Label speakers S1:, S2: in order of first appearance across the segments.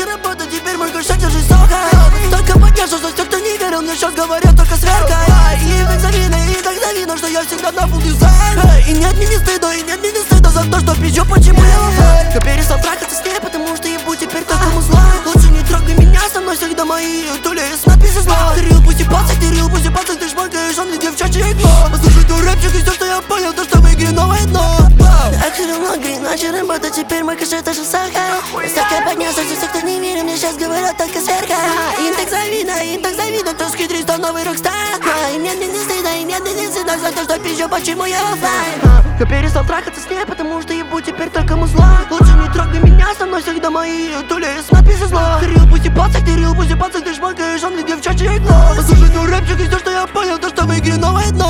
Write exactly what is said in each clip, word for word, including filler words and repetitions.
S1: иначе работа, теперь мой кошак держит сока. Только поддержу, что все, кто не верил, мне сейчас говорят только сверкай. И так завидно, и так завидно, что я всегда на full дизайн. И нет мне не стыда, и нет мне не стыда за то, что пизжу, почему я лофа. Я перестал трахаться с ней, потому что ебу теперь только музла. Лучше не трогай меня, со мной всегда мои тули с надписью зла. Ты рил, пусть и пацак, ты рил, пусть и пацак, ты шмакаешь, он мне девчачье игло. Послушай, ты рэпчик, и все, что я понял, то, что в игре новое дно. Я хотел много иначе работать, теперь мой кошелек тоже сахар. Стакан поднялся, все, кто не верит, мне сейчас говорят только сверка. Им так завидно, им так завидно, кто схитрит, что новый рокстар. И нет мне не стыдно, и нет мне не стыдно за то, что пизжу, почему я оффлайн. Я перестал трахаться с ней, потому что ебу теперь только музла. Лучше не трогай меня, со мной всегда мои тули с надписью зла. Ты рил, пусть и пацак, ты рил, пусть и пацак, ты шмакаешь, он мне девчачье игло. Послушай, ты рэпчик, и все, что я понял, то, что в игре новое дно.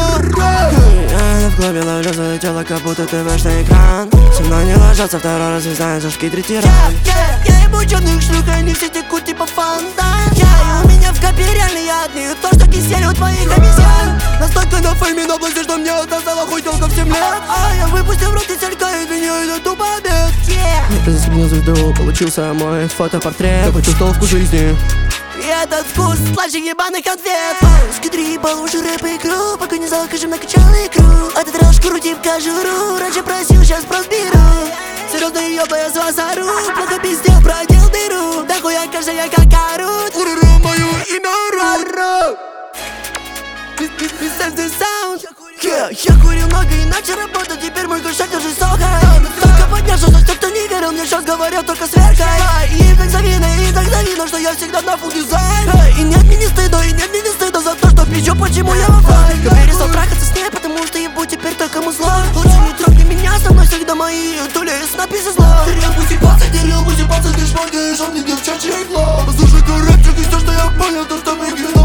S1: Я в клубе ловлю свое тело, как будто ты вышь на экран. Со мной не ложатся, второй раз звезда, за шкидрый тиран. Я ебу черных шлюх, они все текут типа фонтан. Я и у меня в копе реально ядные, то, что кисель у твоих обезьян. Настолько на фейме на области, что мне отдала хуй телка в семь лет. А я выпустил в рот и селька, из меня это тупо обед.
S2: Я засменил звезду, получился мой фотопортрет. Я почувствовал вкус жизни.
S1: И этот вкус слаще ебаных конфет. Скидри ебал уже рэп и игру, пока не закажем, накачал икру. Этот раз крутим кожуру, раньше просил, сейчас просто беру. Серьезно ебла, я с вас ору, плохо пиздел, продел дыру. Да хуя кажется, я как орут. Уруру, мое имя Ру. Представь the sound. Yeah, я курил много, иначе работа, теперь мой кошак держит сока. Только поднялся, что все, кто не верил, мне сейчас говорят только сверкай. И так завидно, и так завидно, что я всегда на full дизайн. И нет мне не стыда, и нет мне не стыда за то, что пизжу, почему я оффлайн. Я перестал трахаться с ней, потому что ебу теперь только музла. Лучше не трогай меня, со мной всегда мои тули с надписью зла. Ты рил, пусть и пацак, ты рил, пусть и пацак, ты шмакаешь, он мне девчачье игло. Послушай, ты рэпчик, и все, что я понял, то, что в игре